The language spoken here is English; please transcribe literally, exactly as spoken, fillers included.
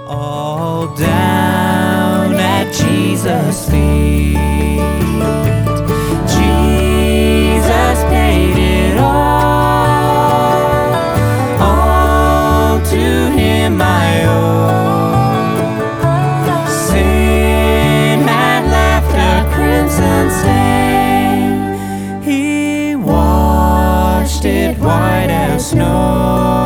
all down at Jesus' feet. Jesus paid it all, all to Him I owe. Sin had left a crimson stain, He washed it white as snow.